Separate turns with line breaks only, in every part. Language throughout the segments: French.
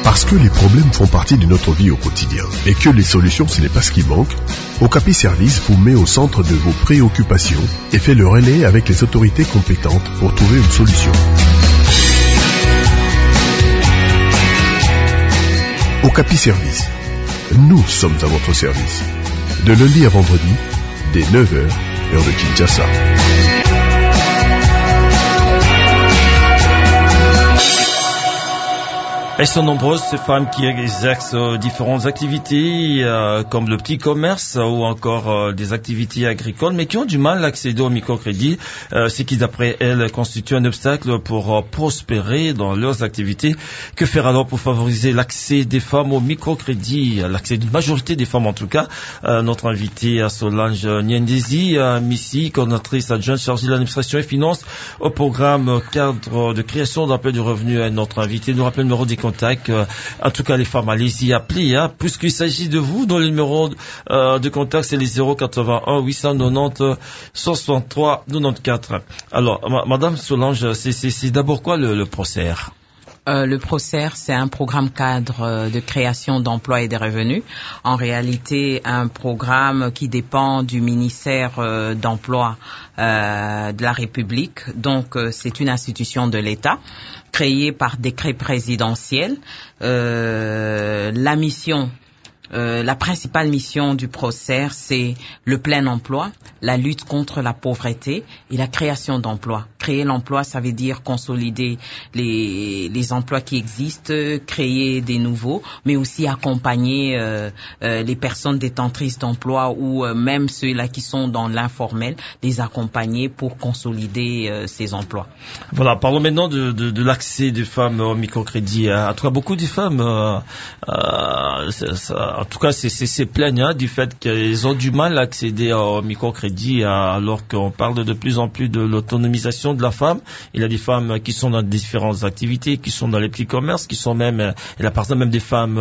Parce que les problèmes font partie de notre vie au quotidien et que les solutions, ce n'est pas ce qui manque, Okapi Service vous met au centre de vos préoccupations et fait le relais avec les autorités compétentes pour trouver une solution. Okapi Service. Nous sommes à votre service. De lundi à vendredi, dès 9h, heure de Kinshasa.
Elles sont nombreuses, ces femmes qui exercent différentes activités, comme le petit commerce ou encore des activités agricoles, mais qui ont du mal à accéder au microcrédit, ce qui, d'après elles, constitue un obstacle pour prospérer dans leurs activités. Que faire alors pour favoriser l'accès des femmes au microcrédit, l'accès d'une majorité des femmes en tout cas? Notre invitée, Solange Niendesi, Missy, coordinatrice adjointe chargée de l'administration et finances au programme cadre de création d'emplois du revenu, est notre invitée. Nous rappelle le numéro des contacts. En tout cas, les femmes, allez-y, appelez, puisqu'il s'agit de vous, dont le numéro de contact, c'est les 081 890 63 94. Alors, Madame Solange, c'est d'abord quoi le PROCER?
Le PROCER, c'est un programme cadre de création d'emplois et de revenus. En réalité, un programme qui dépend du ministère d'Emploi de la République. Donc, c'est une institution de l'État créée par décret présidentiel. La mission, la principale mission du PROCER, c'est le plein emploi, la lutte contre la pauvreté et la création d'emplois. Créer l'emploi, ça veut dire consolider les emplois qui existent, créer des nouveaux, mais aussi accompagner les personnes détentrices d'emploi ou même ceux-là qui sont dans l'informel, les accompagner pour consolider ces emplois.
Voilà, parlons maintenant de l'accès des femmes au microcrédit. En tout cas, beaucoup de femmes, en tout cas, c'est plaignant du fait qu'elles ont du mal à accéder au microcrédit, alors qu'on parle de plus en plus de l'autonomisation de la femme. Il y a des femmes qui sont dans différentes activités, qui sont dans les petits commerces, qui sont même, il y a par exemple même des femmes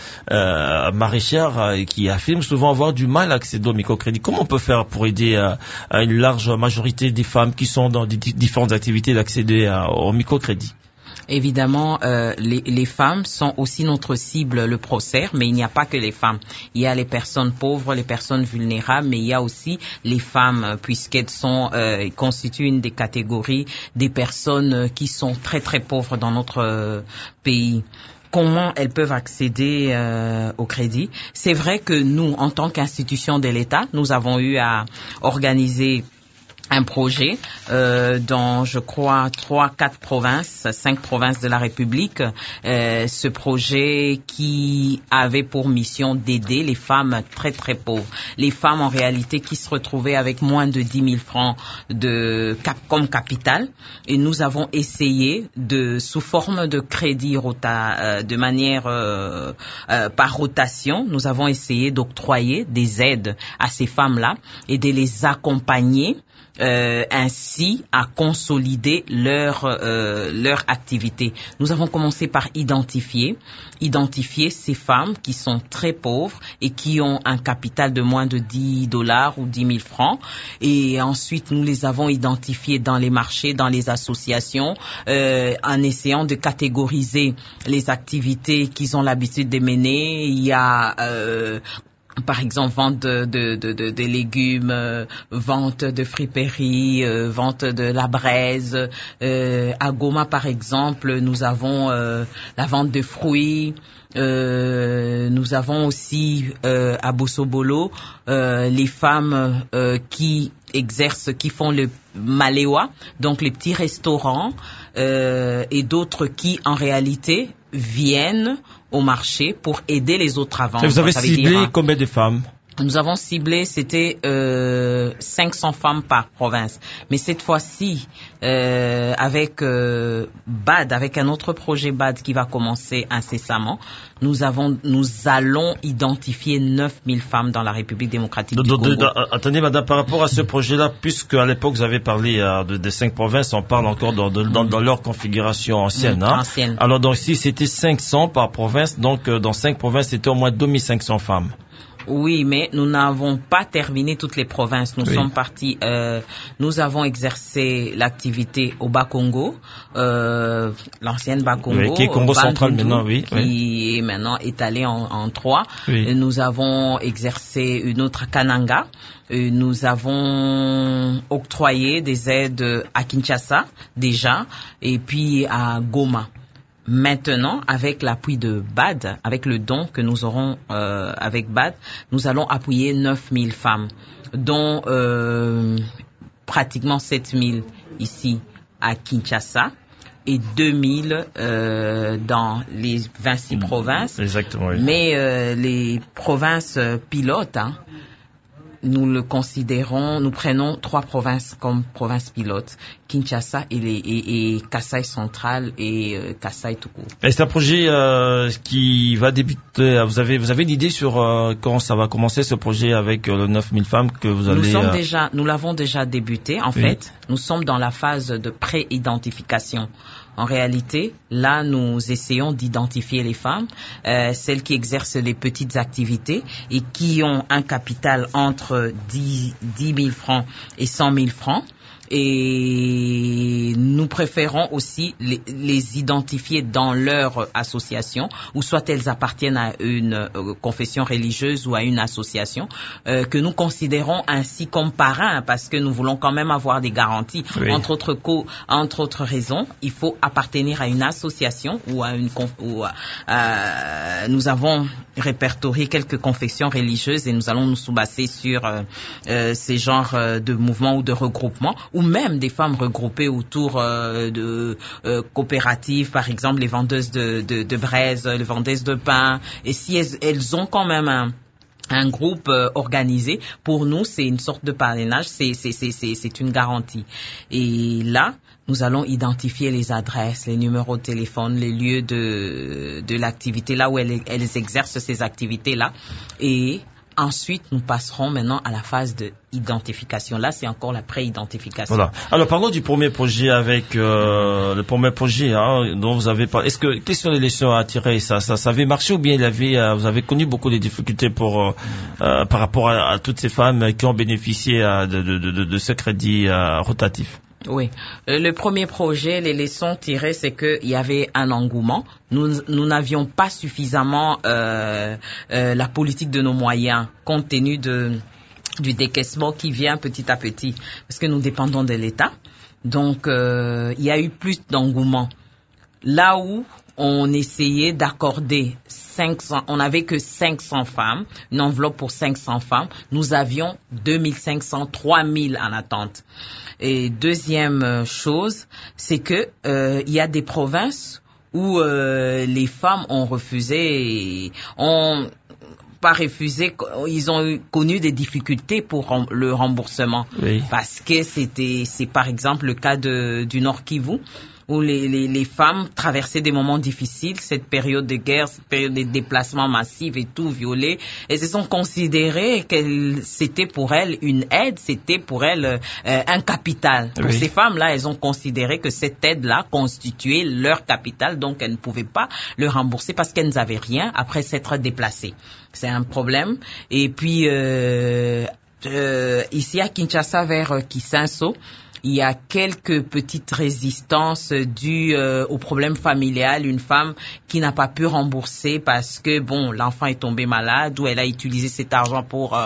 maraîchères qui affirment souvent avoir du mal à accéder au microcrédit. Comment on peut faire pour aider à une large majorité des femmes qui sont dans des différentes activités d'accéder au microcrédit?
Évidemment, les femmes sont aussi notre cible, le PROCER, mais il n'y a pas que les femmes. Il y a les personnes pauvres, les personnes vulnérables, mais il y a aussi les femmes, puisqu'elles constituent une des catégories des personnes qui sont très très pauvres dans notre pays. Comment elles peuvent accéder au crédit? C'est vrai que nous, en tant qu'institution de l'État, nous avons eu à organiser un projet dans, je crois, 5 provinces de la République. Ce projet qui avait pour mission d'aider les femmes très très pauvres. Les femmes en réalité qui se retrouvaient avec moins de 10 000 francs comme capital. Et nous avons essayé sous forme de crédit de manière par rotation, nous avons essayé d'octroyer des aides à ces femmes-là et de les accompagner ainsi à consolider leur activité. Nous avons commencé par identifier ces femmes qui sont très pauvres et qui ont un capital de moins de $10 ou 10 000 francs. Et ensuite, nous les avons identifiées dans les marchés, dans les associations, en essayant de catégoriser les activités qu'ils ont l'habitude de mener. Il y a par exemple, vente de légumes, vente de friperies, vente de la braise. À Goma, par exemple, nous avons la vente de fruits. Nous avons aussi à Bosobolo les femmes qui font le Maléwa, donc les petits restaurants, et d'autres qui, en réalité, viennent au marché pour aider les autres à vendre.
Vous avez ciblé combien de femmes?
Nous avons ciblé, c'était 500 femmes par province. Mais cette fois-ci, avec BAD, avec un autre projet BAD qui va commencer incessamment, nous allons identifier 9000 femmes dans la République démocratique du Congo.
Attendez, madame, par rapport à ce projet-là, puisque à l'époque vous avez parlé de 5 provinces, on parle encore dans leur configuration ancienne. Ancienne. Alors donc si c'était 500 par province, donc dans 5 provinces, c'était au moins 2500 femmes.
Oui, mais nous n'avons pas terminé toutes les provinces. Nous sommes partis. Nous avons exercé l'activité au Bas-Congo, l'ancienne Bas-Congo,
qui est Congo central maintenant,
qui est maintenant étalée en 3. Nous avons exercé une autre à Kananga. Nous avons octroyé des aides à Kinshasa déjà, et puis à Goma. Maintenant, avec l'appui de BAD, avec le don que nous aurons avec BAD, nous allons appuyer 9000 femmes, dont pratiquement 7000 ici à Kinshasa et 2000 dans les 26 provinces.
Exactement. Oui.
Mais les provinces pilotes, nous le considérons, nous prenons 3 provinces comme provinces pilotes, Kinshasa et Kasaï central et Kasaï tout court.
Et c'est un projet qui va débuter. Vous avez une idée sur quand ça va commencer ce projet avec les 9000 femmes que vous allez...
Nous l'avons déjà débuté. En fait, nous sommes dans la phase de pré-identification. En réalité, là, nous essayons d'identifier les femmes, celles qui exercent les petites activités et qui ont un capital entre 10 000 francs et 100 000 francs. Et nous préférons aussi les identifier dans leur association, ou soit elles appartiennent à une confession religieuse ou à une association que nous considérons ainsi comme parrains, parce que nous voulons quand même avoir des garanties. Entre autres raisons, il faut appartenir à une association ou à une nous avons répertorié quelques confessions religieuses et nous allons nous baser sur ces genres de mouvements ou de regroupements, ou même des femmes regroupées autour de coopératives, par exemple les vendeuses de braises, les vendeuses de pain. Et si elles ont quand même un groupe organisé, pour nous c'est une sorte de parrainage, c'est une garantie. Et là, nous allons identifier les adresses, les numéros de téléphone, les lieux de l'activité, là où elles exercent ces activités-là. Et ensuite, nous passerons maintenant à la phase de identification. Là, c'est encore la pré-identification.
Voilà. Alors, parlons du premier projet avec le premier projet dont vous avez parlé. Quelles sont les leçons à tirer? Ça avait marché ou bien vous avez connu beaucoup de difficultés par rapport à toutes ces femmes qui ont bénéficié de ce crédit rotatif?
Oui. Le premier projet, les leçons tirées, c'est qu'il y avait un engouement. Nous n'avions pas suffisamment la politique de nos moyens, compte tenu du décaissement qui vient petit à petit, parce que nous dépendons de l'État. Donc, il y a eu plus d'engouement. Là où on essayait d'accorder 500, on n'avait que 500 femmes, une enveloppe pour 500 femmes. Nous avions 2500, 3000 en attente. Et deuxième chose, c'est que il y a des provinces où les femmes ont refusé, ils ont connu des difficultés pour le remboursement. Oui. Parce que c'est par exemple le cas du Nord Kivu, où les femmes traversaient des moments difficiles, cette période de guerre, cette période de déplacements massifs et tout, violées. Elles se sont considérées que c'était pour elles une aide, c'était pour elles un capital. Pour ces femmes-là, elles ont considéré que cette aide-là constituait leur capital, donc elles ne pouvaient pas le rembourser parce qu'elles n'avaient rien après s'être déplacées. C'est un problème. Et puis, ici à Kinshasa, vers Kisenso, il y a quelques petites résistances dues au problème familial. Une femme qui n'a pas pu rembourser parce que, l'enfant est tombé malade ou elle a utilisé cet argent pour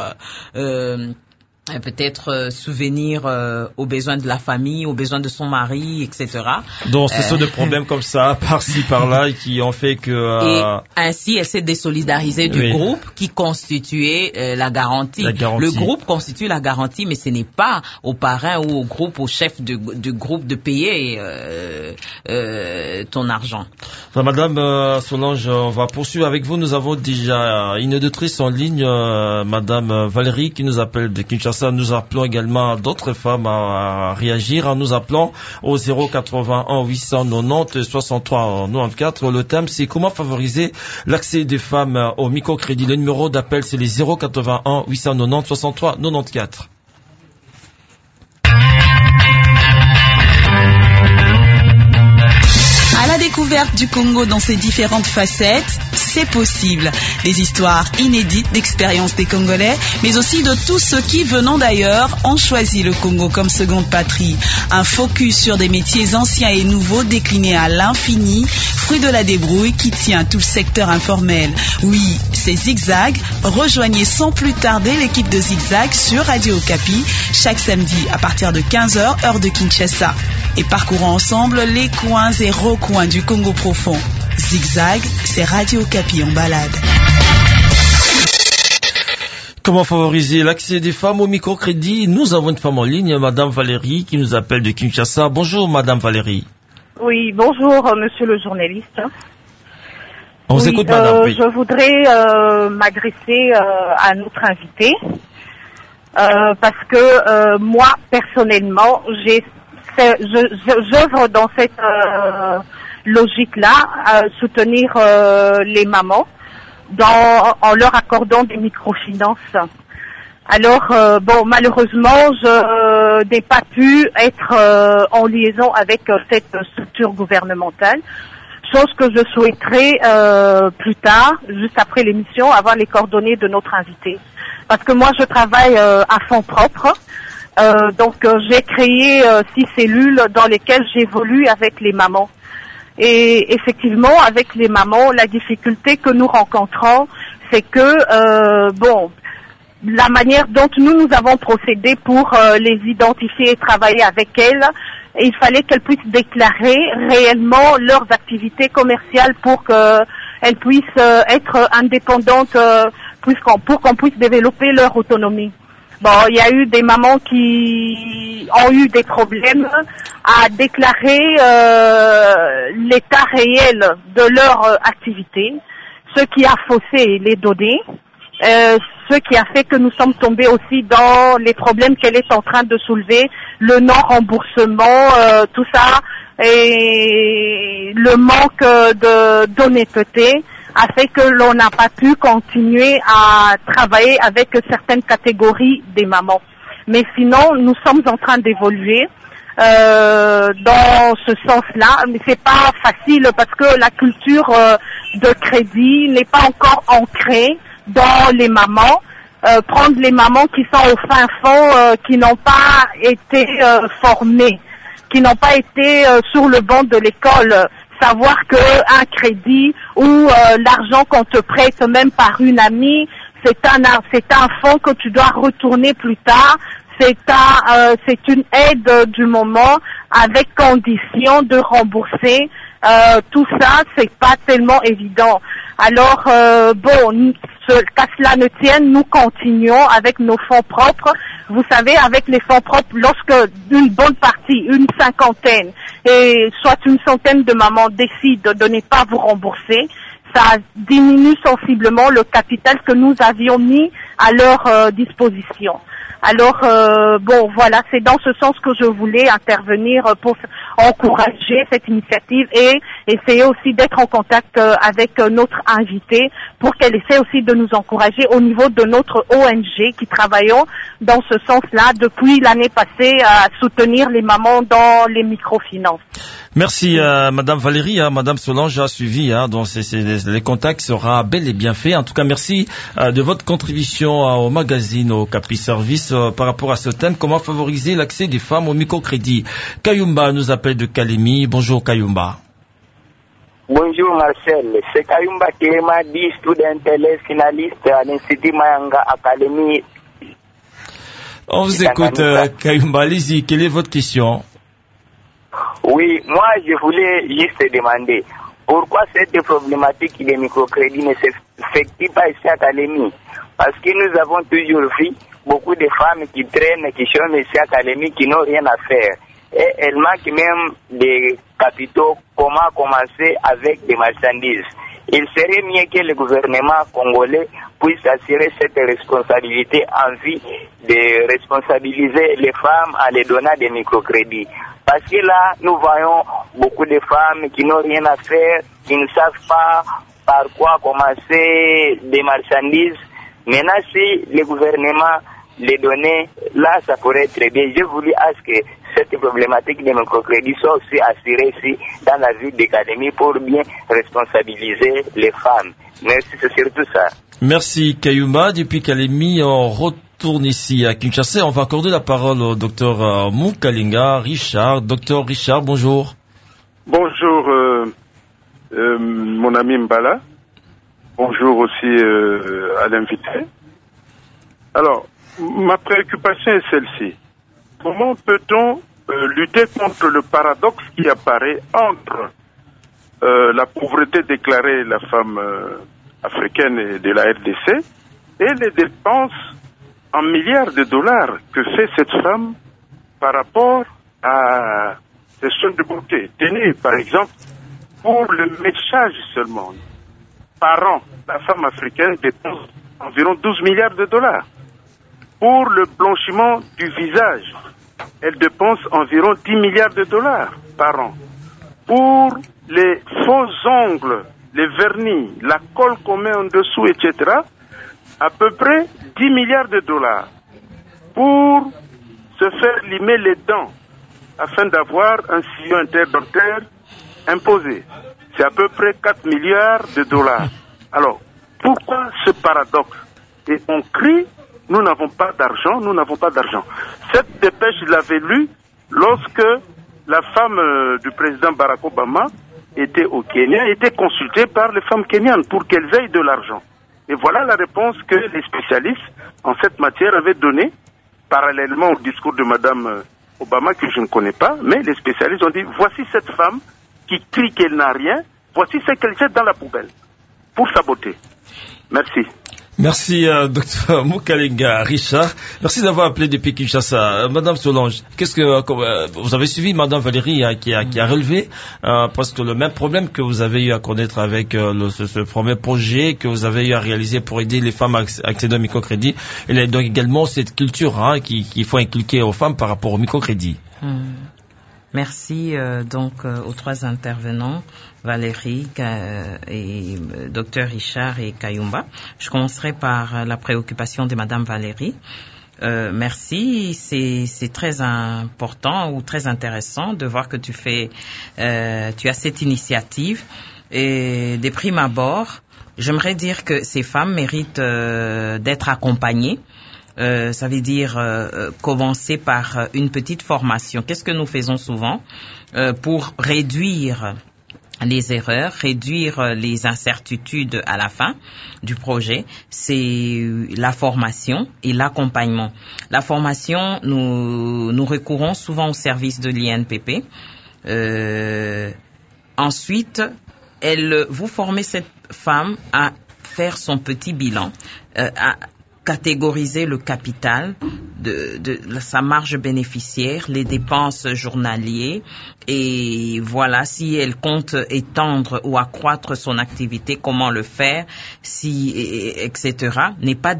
peut-être souvenir aux besoins de la famille, aux besoins de son mari, etc.
Donc, ce sont des problèmes comme ça, par-ci, par-là, qui ont fait que...
Et ainsi, elle s'est désolidarisée du groupe qui constituait la garantie. Le groupe constitue la garantie, mais ce n'est pas au parrain ou au groupe, au chef du groupe de payer ton argent.
Madame Solange, on va poursuivre avec vous. Nous avons déjà une auditrice en ligne, Madame Valérie, qui nous appelle de Kinshasa. Nous appelons également d'autres femmes à réagir en nous appelant au 081 890 63 94. Le thème, c'est comment favoriser l'accès des femmes au microcrédit. Le numéro d'appel, c'est les 081 890 63 94.
À la découverte du Congo dans ses différentes facettes, c'est possible. Des histoires inédites d'expériences des Congolais, mais aussi de tous ceux qui, venant d'ailleurs, ont choisi le Congo comme seconde patrie. Un focus sur des métiers anciens et nouveaux déclinés à l'infini, fruit de la débrouille qui tient tout le secteur informel. Oui, c'est Zigzag. Rejoignez sans plus tarder l'équipe de Zigzag sur Radio Okapi chaque samedi à partir de 15h, heure de Kinshasa. Et parcourons ensemble les coins et recoins du Congo profond. Zigzag, c'est Radio Okapi en balade.
Comment favoriser l'accès des femmes au microcrédit? Nous avons une femme en ligne, Madame Valérie, qui nous appelle de Kinshasa. Bonjour, Madame Valérie.
Oui, bonjour, monsieur le journaliste.
On vous écoute, Madame. Oui.
Je voudrais m'adresser à notre invité, parce que moi, personnellement, j'œuvre dans cette logique-là, soutenir les mamans en leur accordant des microfinances. Alors, malheureusement, je n'ai pas pu être en liaison avec cette structure gouvernementale, chose que je souhaiterais plus tard, juste après l'émission, avoir les coordonnées de notre invité. Parce que moi, je travaille à fonds propres, donc j'ai créé 6 cellules dans lesquelles j'évolue avec les mamans. Et effectivement, avec les mamans, la difficulté que nous rencontrons, c'est que, la manière dont nous avons procédé pour les identifier et travailler avec elles, il fallait qu'elles puissent déclarer réellement leurs activités commerciales pour qu'elles puissent être indépendantes, pour qu'on puisse développer leur autonomie. Bon, il y a eu des mamans qui ont eu des problèmes à déclarer l'état réel de leur activité, ce qui a faussé les données, ce qui a fait que nous sommes tombés aussi dans les problèmes qu'elle est en train de soulever, le non-remboursement, tout ça, et le manque d'honnêteté a fait que l'on n'a pas pu continuer à travailler avec certaines catégories des mamans. Mais sinon, nous sommes en train d'évoluer dans ce sens-là. Mais c'est pas facile parce que la culture de crédit n'est pas encore ancrée dans les mamans. Prendre les mamans qui sont au fin fond, qui n'ont pas été formées, qui n'ont pas été sur le banc de l'école, savoir que un crédit ou l'argent qu'on te prête même par une amie, c'est un fonds que tu dois retourner plus tard. C'est une aide du moment avec condition de rembourser. Tout ça, c'est pas tellement évident. Alors, qu'à cela ne tienne, nous continuons avec nos fonds propres. Vous savez, avec les fonds propres, lorsque une bonne partie, une cinquantaine, et soit une centaine de mamans décident de ne pas vous rembourser, ça diminue sensiblement le capital que nous avions mis à leur disposition. Alors, voilà, c'est dans ce sens que je voulais intervenir pour encourager cette initiative et essayer aussi d'être en contact avec notre invitée pour qu'elle essaie aussi de nous encourager au niveau de notre ONG qui travaillons dans ce sens-là depuis l'année passée à soutenir les mamans dans les microfinances.
Merci Madame Valérie, Madame Solange a suivi, donc les contacts sera bel et bien fait. En tout cas, merci de votre contribution au magazine Okapi Service par rapport à ce thème, comment favoriser l'accès des femmes au microcrédit. Kayumba nous appelle de Kalemi. Bonjour Kayumba.
Bonjour Marcel, c'est Kayumba Kirema, dit student finaliste à l'Institut Mayanga Academy.
On vous écoute Kayumba, allez-y, quelle est votre question?
Oui, moi je voulais juste demander pourquoi cette problématique des microcrédits ne s'effectue pas ici à Kalemi. Parce que nous avons toujours vu beaucoup de femmes qui traînent, qui sont ici à Kalemi, qui n'ont rien à faire. Et elles manquent même des capitaux, comment commencer avec des marchandises. Il serait mieux que le gouvernement congolais puisse assurer cette responsabilité en vue de responsabiliser les femmes en les donnant des microcrédits. Parce que là, nous voyons beaucoup de femmes qui n'ont rien à faire, qui ne savent pas par quoi commencer des marchandises. Maintenant, si le gouvernement les donnait, là, ça pourrait être bien. Je voulais que cette problématique des microcrédits soit aussi assurée ici dans la ville d'académie pour bien responsabiliser les femmes. Merci, c'est surtout ça.
Merci Kayumba. Depuis Kalemi, on retourne ici à Kinshasa. On va accorder la parole au docteur Mukalenga Richard. Docteur Richard, bonjour.
Bonjour mon ami Mbala. Bonjour aussi à l'invité. Alors, ma préoccupation est celle-ci. Comment peut-on lutter contre le paradoxe qui apparaît entre la pauvreté déclarée de la femme africaine et de la RDC et les dépenses en milliards de dollars que fait cette femme par rapport à des soins de beauté. Tenez, par exemple, pour le méchage seulement, par an, la femme africaine dépense environ 12 milliards de dollars. Pour le blanchiment du visage, elle dépense environ 10 milliards de dollars par an. Pour les faux ongles, les vernis, la colle qu'on met en dessous, etc., à peu près 10 milliards de dollars. Pour se faire limer les dents, afin d'avoir un sillon interdentaire imposé, c'est à peu près 4 milliards de dollars. Alors, pourquoi ce paradoxe? Et on crie, nous n'avons pas d'argent, nous n'avons pas d'argent. Cette dépêche, je l'avais lue lorsque la femme du président Barack Obama était au Kenya, était consultée par les femmes kenyanes pour qu'elles aient de l'argent. Et voilà la réponse que les spécialistes en cette matière avaient donnée, parallèlement au discours de Madame Obama, que je ne connais pas, mais les spécialistes ont dit, voici cette femme qui crie qu'elle n'a rien, voici ce qu'elle jette dans la poubelle, pour sa beauté. Merci.
Merci, docteur Mukalenga Richard. Merci d'avoir appelé depuis Kinshasa. Madame Solange, qu'est-ce que vous avez suivi Madame Valérie qui a relevé parce que le même problème que vous avez eu à connaître avec ce premier projet que vous avez eu à réaliser pour aider les femmes à accéder au microcrédit, il y a donc également cette culture qu'il faut inculquer aux femmes par rapport au microcrédit.
Merci aux trois intervenants, Valérie et Dr Richard et Kayumba. Je commencerai par la préoccupation de Madame Valérie. Merci, c'est très important ou très intéressant de voir que tu as cette initiative. Et de prime abord, j'aimerais dire que ces femmes méritent d'être accompagnées. Ça veut dire commencer par une petite formation. Qu'est-ce que nous faisons souvent pour réduire les erreurs, réduire les incertitudes à la fin du projet? C'est la formation et l'accompagnement. La formation, nous recourons souvent au service de l'INPP. Ensuite, vous formez cette femme à faire son petit bilan, à catégoriser le capital de sa marge bénéficiaire, les dépenses journalières, et voilà, si elle compte étendre ou accroître son activité, comment le faire, etc. N'est pas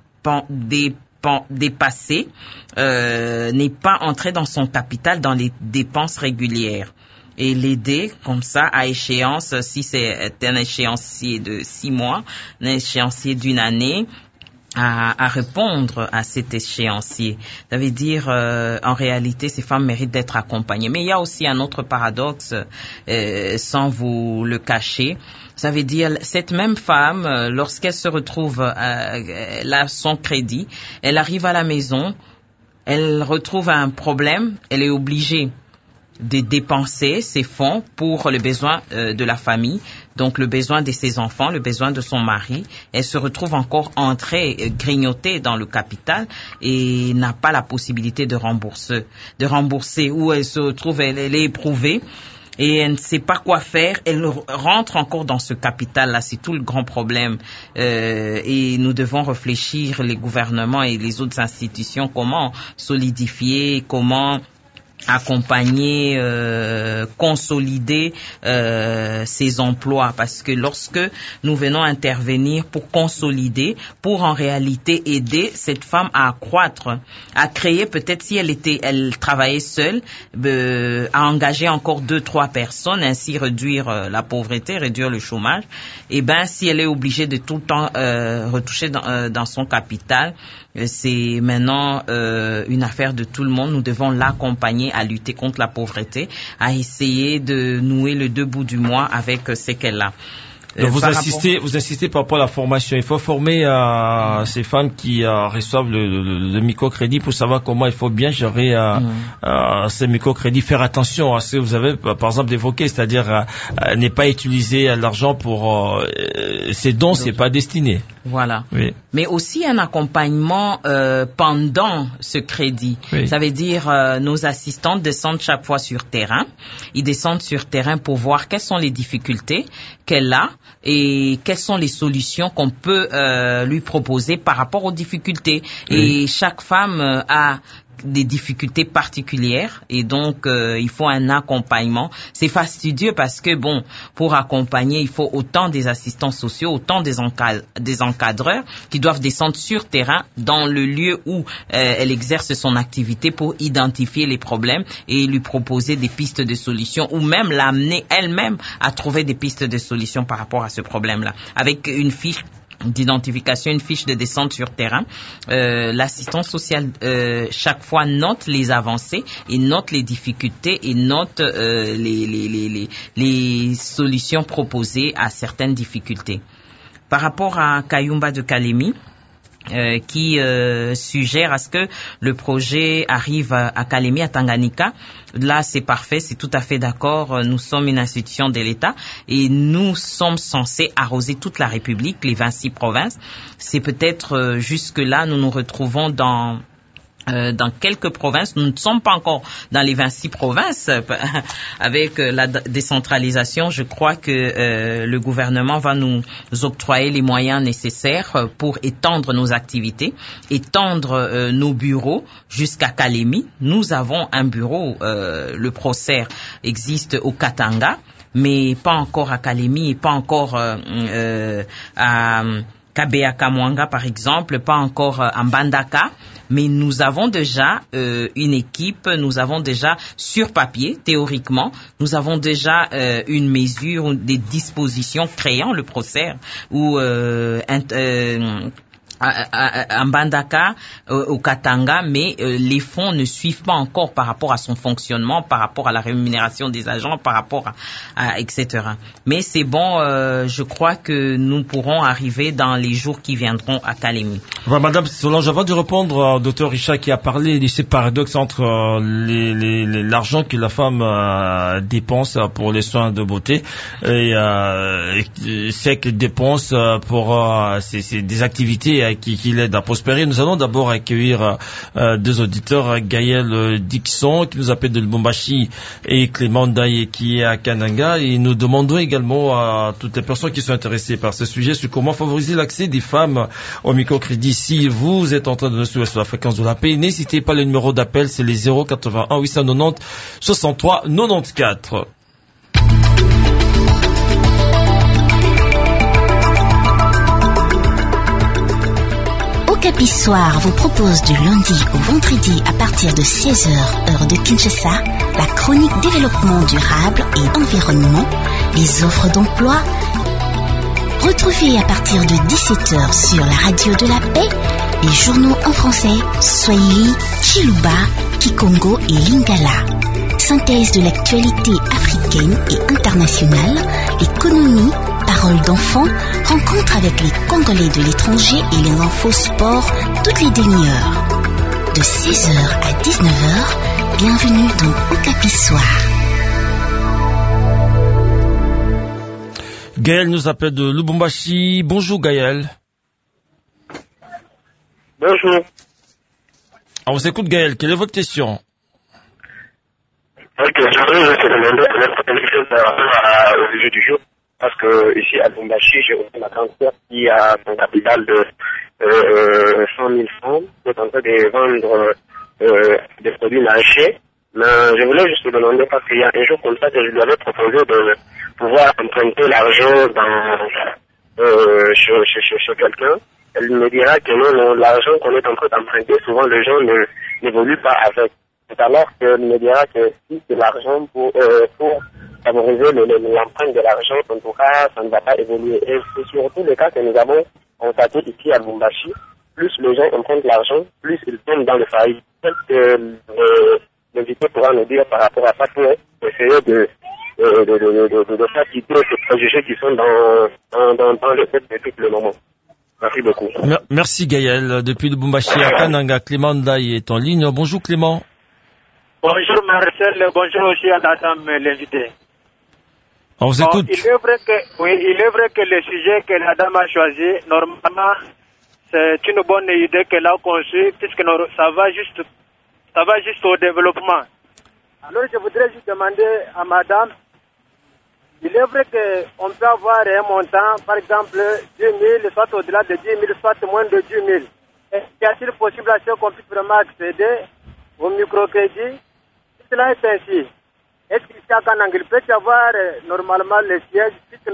dépassé, n'est pas entré dans son capital dans les dépenses régulières. Et l'aider comme ça à échéance, si c'est un échéancier de 6 mois, un échéancier d'une année, à répondre à cet échéancier. Ça veut dire, en réalité, ces femmes méritent d'être accompagnées. Mais il y a aussi un autre paradoxe, sans vous le cacher. Ça veut dire, cette même femme, lorsqu'elle se retrouve, elle a son crédit, elle arrive à la maison, elle retrouve un problème, elle est obligée de dépenser ses fonds pour les besoins de la famille, donc le besoin de ses enfants, le besoin de son mari. Elle se retrouve encore grignotée dans le capital et n'a pas la possibilité de rembourser, ou elle se retrouve, elle est éprouvée et elle ne sait pas quoi faire. Elle rentre encore dans ce capital-là, c'est tout le grand problème. Et nous devons réfléchir, les gouvernements et les autres institutions, comment solidifier, comment accompagner, consolider ces emplois, parce que lorsque nous venons intervenir pour consolider, pour en réalité aider cette femme à accroître, à créer, peut-être si elle travaillait seule, à engager encore 2-3 personnes, ainsi réduire la pauvreté, réduire le chômage, et ben si elle est obligée de tout le temps retoucher dans son capital, c'est maintenant une affaire de tout le monde. Nous devons l'accompagner à lutter contre la pauvreté, à essayer de nouer le deux bouts du mois avec ce qu'elle a.
Donc vous insistez par rapport à la formation. Il faut former ces femmes qui reçoivent le microcrédit pour savoir comment il faut bien gérer ces microcrédits, faire attention à ce que vous avez par exemple évoqué, c'est-à-dire ne pas utiliser l'argent pour ces dons, c'est pas destiné.
Voilà.
Oui.
Mais aussi un accompagnement pendant ce crédit.
Oui.
Ça veut dire nos assistantes descendent chaque fois sur terrain. Ils descendent sur terrain pour voir quelles sont les difficultés qu'elle a et quelles sont les solutions qu'on peut lui proposer par rapport aux difficultés. Oui. Et chaque femme a des difficultés particulières et donc il faut un accompagnement. C'est fastidieux parce que bon, pour accompagner, il faut autant des assistants sociaux, autant des encadreurs qui doivent descendre sur terrain dans le lieu où elle exerce son activité pour identifier les problèmes et lui proposer des pistes de solutions ou même l'amener elle-même à trouver des pistes de solutions par rapport à ce problème-là. Avec une fiche d'identification, une fiche de descente sur terrain. L'assistance sociale chaque fois note les avancées et note les difficultés et note les solutions proposées à certaines difficultés. Par rapport à Kayumba de Kalemi, qui suggère à ce que le projet arrive à Kalemi, à Tanganyika. Là, c'est parfait, c'est tout à fait d'accord. Nous sommes une institution de l'État et nous sommes censés arroser toute la République, les 26 provinces. C'est peut-être jusque-là, nous nous retrouvons dans quelques provinces. Nous ne sommes pas encore dans les 26 provinces. Avec la décentralisation, je crois que le gouvernement va nous octroyer les moyens nécessaires pour étendre nos activités, étendre nos bureaux jusqu'à Kalemi. Nous avons un bureau, le Procer existe au Katanga, mais pas encore à Kalemi et pas encore à Kabea Kamwanga par exemple, pas encore à Mbandaka. Mais nous avons déjà une équipe, nous avons déjà sur papier, théoriquement, nous avons déjà une mesure, des dispositions créant le Procer ou à Mbandaka, au Katanga, mais les fonds ne suivent pas encore par rapport à son fonctionnement, par rapport à la rémunération des agents, par rapport à etc. Mais c'est bon, je crois que nous pourrons arriver dans les jours qui viendront à Kalemi.
Voilà, Madame Solange, avant de répondre au docteur Richard qui a parlé de ces paradoxes entre l'argent que la femme dépense pour les soins de beauté et c'est qu'elle dépense pour des activités qui l'aident à prospérer. Nous allons d'abord accueillir deux auditeurs, Gaël Dixon qui nous appelle de Lubumbashi et Clément Daye qui est à Kananga, et nous demandons également à toutes les personnes qui sont intéressées par ce sujet sur comment favoriser l'accès des femmes au microcrédit. Si vous êtes en train de nous suivre sur la fréquence de la paix, n'hésitez pas, le numéro d'appel c'est les 081 890 63 94.
Okapi Soir vous propose du lundi au vendredi à partir de 16h, heure de Kinshasa, la chronique développement durable et environnement, les offres d'emploi. Retrouvez à partir de 17h sur la radio de la paix les journaux en français, Swahili, Chiluba, Kikongo et Lingala. Synthèse de l'actualité africaine et internationale, économie, paroles d'enfants, rencontres avec les Congolais de l'étranger et les infos sport toutes les demi-heures. De 16h à 19h, bienvenue dans Okapi Soir.
Gaël nous appelle de Lubumbashi. Bonjour Gaël.
Bonjour.
On vous écoute Gaël, quelle est votre question?
Ok, je voudrais juste demander quelque chose au sujet du jour. Parce que ici à Lubumbashi, j'ai aussi ma grand-sœur qui a son capital de 100 000 francs, qui est en train de vendre des produits maraîchers. Mais je voulais juste demander, parce qu'il y a un jour comme ça que je lui avais proposé de pouvoir emprunter l'argent chez quelqu'un. Elle me dira que non, l'argent qu'on est en train d'emprunter, souvent les gens n'évoluent pas avec. C'est alors qu'elle me dira que si c'est l'argent pour favoriser l'empreinte de l'argent, en tout cas, ça ne va pas évoluer. Et c'est surtout le cas que nous avons constaté ici à Lubumbashi. Plus les gens empruntent l'argent, plus ils tombent dans le faillite. l'invité pourra nous dire par rapport à ça pour essayer de faire quitter ces préjugés qui sont dans le fait de tout le moment. Merci beaucoup.
Merci Gaël. Depuis le Lubumbashi à Kananga, Clément Ndaye est en ligne. Bonjour Clément.
Bonjour Marcel, bonjour aussi à la dame l'invité.
On vous écoute.
Il est vrai que le sujet que la dame a choisi, normalement, c'est une bonne idée qu'elle a conçue, puisque ça va juste au développement. Alors je voudrais juste demander à madame, il est vrai qu'on peut avoir un montant, par exemple 10 000, soit au-delà de 10 000, soit moins de 10 000. Est-ce qu'il est possible à ce qu'on puisse vraiment accéder au microcrédit? Si cela est ainsi, est-ce qu'ici à Kananga, il peut y avoir normalement le siège, puisque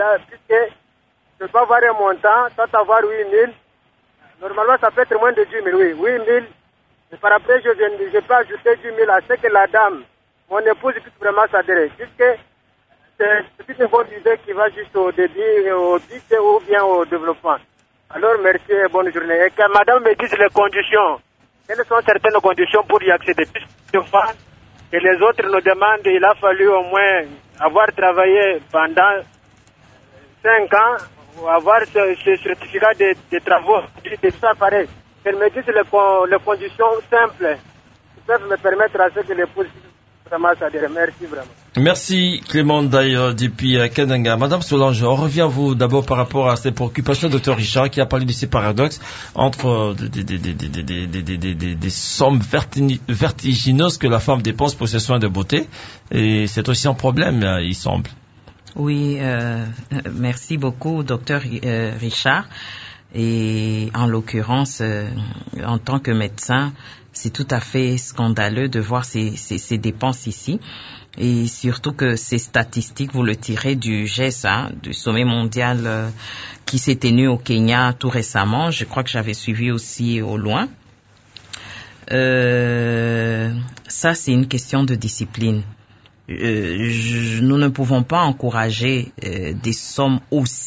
je peux avoir un montant, soit avoir 8 000, normalement ça peut être moins de 10 000, oui, 8 000. Et par après, je peux ajouter 10 000 à ce que la dame, mon épouse, puisse vraiment s'adhérer, puisque c'est une bonne idée qui va juste au début, au but ou bien au développement. Alors, merci et bonne journée. Et que madame me dise les conditions. Quelles sont certaines conditions pour y accéder? Puisque et les autres nous demandent, il a fallu au moins avoir travaillé pendant 5 ans ou avoir ce certificat de travaux, de ça pareil. Qu'elle me dise les conditions simples qui peuvent me permettre à ce que l'épouse vraiment s'adhère. Merci vraiment.
Merci Clément Ndaye depuis Kananga. Madame Solange, on revient à vous d'abord par rapport à ces préoccupations de Dr Richard qui a parlé de ces paradoxes entre des sommes vertigineuses que la femme dépense pour ses soins de beauté, et c'est aussi un problème, il semble.
Oui, merci beaucoup Dr Richard. Et en l'occurrence, en tant que médecin, c'est tout à fait scandaleux de voir ces dépenses ici. Et surtout que ces statistiques, vous le tirez du GESA, du sommet mondial qui s'est tenu au Kenya tout récemment. Je crois que j'avais suivi aussi au loin. Ça, c'est une question de discipline. Nous ne pouvons pas encourager des sommes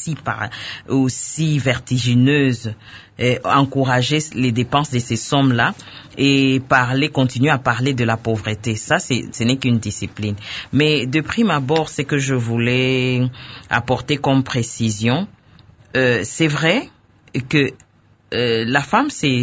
aussi vertigineuses, encourager les dépenses de ces sommes-là et continuer à parler de la pauvreté. Ça, ce n'est qu'une discipline. Mais de prime abord, ce que je voulais apporter comme précision, c'est vrai que la femme, c'est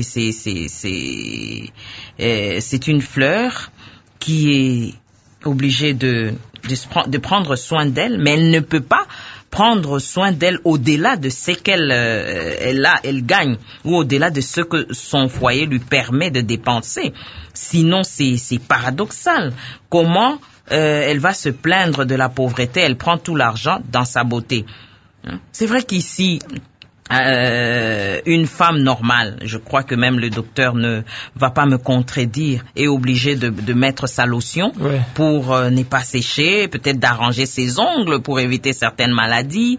une fleur qui est obligée de prendre soin d'elle, mais elle ne peut pas prendre soin d'elle au-delà de ce elle gagne ou au-delà de ce que son foyer lui permet de dépenser. Sinon, c'est paradoxal. Comment elle va se plaindre de la pauvreté? Elle prend tout l'argent dans sa beauté. C'est vrai qu'ici, une femme normale, je crois que même le docteur ne va pas me contredire, est obligée de mettre sa lotion pour ne pas sécher, peut-être d'arranger ses ongles pour éviter certaines maladies,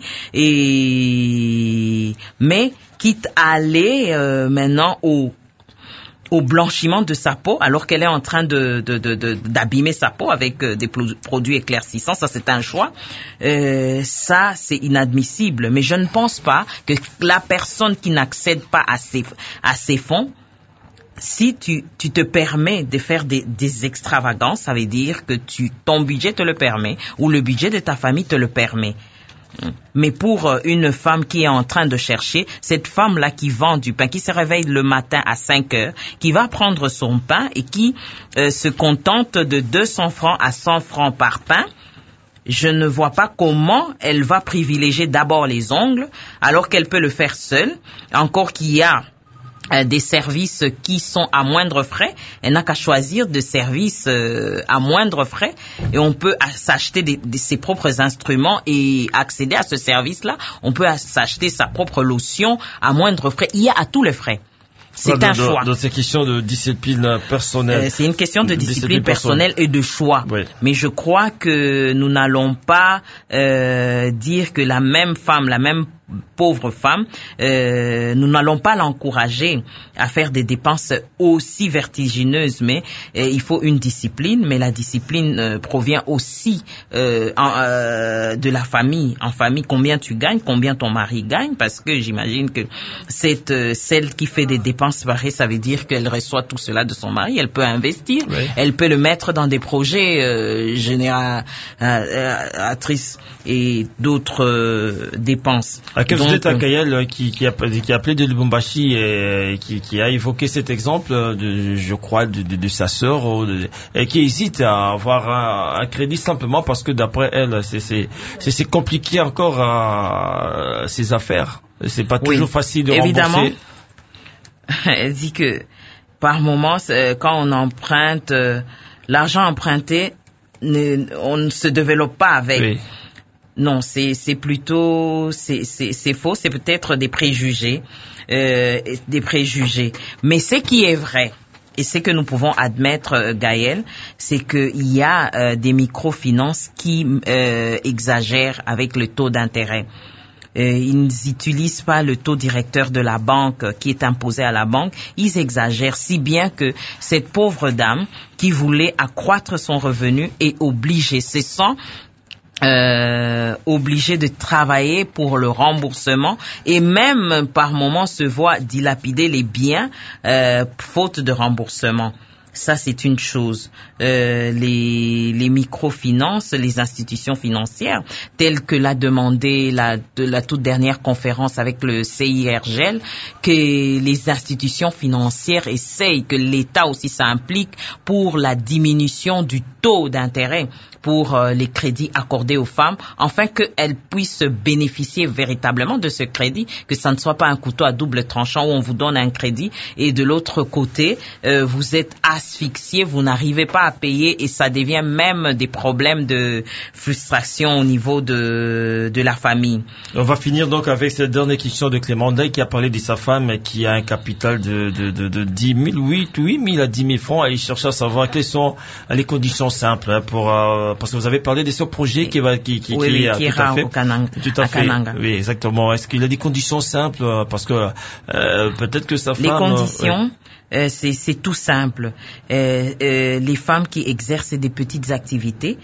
mais quitte à aller maintenant au blanchiment de sa peau, alors qu'elle est en train d'abîmer sa peau avec des produits éclaircissants. Ça, c'est un choix. Ça, c'est inadmissible. Mais je ne pense pas que la personne qui n'accède pas à ces fonds, si tu te permets de faire des extravagances, ça veut dire que ton budget te le permet, ou le budget de ta famille te le permet. Mais pour une femme qui est en train de chercher, cette femme-là qui vend du pain, qui se réveille le matin à 5 heures, qui va prendre son pain et qui se contente de 200 francs à 100 francs par pain, je ne vois pas comment elle va privilégier d'abord les ongles, alors qu'elle peut le faire seule, encore qu'il y a des services qui sont à moindre frais. Elle n'a qu'à choisir des services à moindre frais et on peut s'acheter ses propres instruments et accéder à ce service-là. On peut s'acheter sa propre lotion à moindre frais. Il y a à tous les frais. C'est un choix.
Donc c'est une question de discipline personnelle.
C'est une question de discipline personnelle et de choix.
Oui.
Mais je crois que nous n'allons pas dire que la même femme, la même pauvre femme, nous n'allons pas l'encourager à faire des dépenses aussi vertigineuses, mais il faut une discipline, mais la discipline provient aussi de la famille. En famille, combien tu gagnes, combien ton mari gagne, parce que j'imagine que celle qui fait des dépenses pareilles, ça veut dire qu'elle reçoit tout cela de son mari, elle peut investir, oui. Elle peut le mettre dans des projets génératrices et d'autres dépenses.
À quel sujet Kayel qui a appelé de Lubumbashi et qui a évoqué cet exemple je crois de sa sœur et qui hésite à avoir un crédit simplement parce que d'après elle c'est compliqué encore ses affaires. C'est pas toujours facile de rembourser.
Elle dit que par moments quand on emprunte l'argent emprunté on ne se développe pas avec. Oui. Non, c'est plutôt c'est faux, c'est peut-être des préjugés. Mais ce qui est vrai et ce que nous pouvons admettre, Gaël, c'est qu'il y a des microfinances qui exagèrent avec le taux d'intérêt. Ils n'utilisent pas le taux directeur de la banque qui est imposé à la banque. Ils exagèrent si bien que cette pauvre dame qui voulait accroître son revenu est obligée, c'est sans obligé de travailler pour le remboursement et même par moments se voit dilapider les biens faute de remboursement. Ça, c'est une chose. Les microfinances, les institutions financières, telles que l'a demandé la toute dernière conférence avec le CIRGL, que les institutions financières essayent, que l'État aussi s'implique pour la diminution du taux d'intérêt pour les crédits accordés aux femmes, afin qu'elles puissent bénéficier véritablement de ce crédit, que ça ne soit pas un couteau à double tranchant où on vous donne un crédit et de l'autre côté, vous êtes asphyxié, vous n'arrivez pas à payer et ça devient même des problèmes de frustration au niveau de la famille.
On va finir donc avec cette dernière question de Clément Day qui a parlé de sa femme qui a un capital de 10 000, 8 000 à 10 000 francs et il cherche à savoir quelles sont les conditions simples pour parce que vous avez parlé de ce projet qui est tout à fait. Oui, exactement. Est-ce qu'il a des conditions simples parce que peut-être que sa femme.
Les conditions. C'est tout simple. Les femmes qui exercent des petites activités,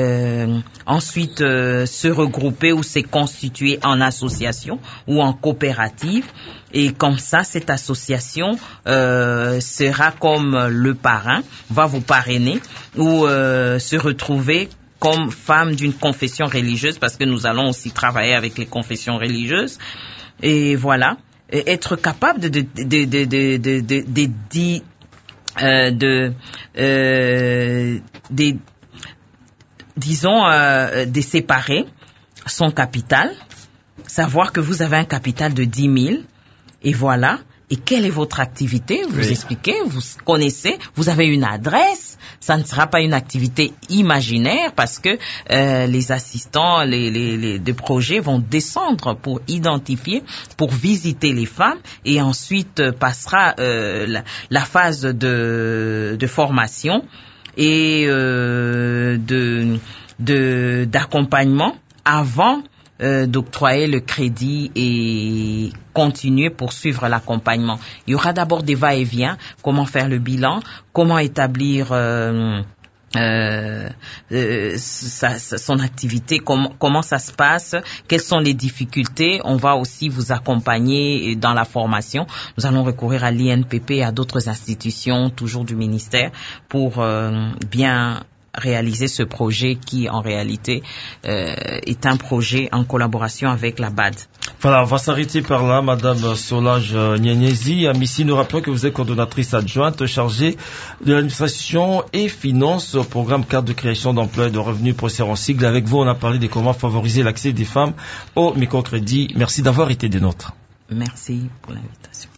ensuite se regrouper ou se constituer en association ou en coopérative. Et comme ça, cette association sera comme le parrain, va vous parrainer ou se retrouver comme femme d'une confession religieuse, parce que nous allons aussi travailler avec les confessions religieuses. Et voilà. Être capable de séparer son capital, savoir que vous avez un capital de 10 000 et voilà. Et quelle est votre activité? Vous expliquez, vous connaissez, vous avez une adresse. Ça ne sera pas une activité imaginaire parce que les assistants, les projets vont descendre pour identifier, pour visiter les femmes et ensuite passera la phase de formation et d'accompagnement avant d'octroyer le crédit et continuer, poursuivre l'accompagnement. Il y aura d'abord des va-et-vient, comment faire le bilan, comment établir son activité, comment ça se passe, quelles sont les difficultés. On va aussi vous accompagner dans la formation. Nous allons recourir à l'INPP et à d'autres institutions, toujours du ministère, pour bien réaliser ce projet qui, en réalité, est un projet en collaboration avec la BAD.
Voilà, on va s'arrêter par là, Madame Solange Nyenyezi. À Missy, nous rappelons que vous êtes coordonnatrice adjointe chargée de l'administration et finances au programme cadre de création d'emplois et de revenus procédure en sigle. Avec vous, on a parlé de comment favoriser l'accès des femmes au microcrédit. Merci d'avoir été des nôtres.
Merci pour l'invitation.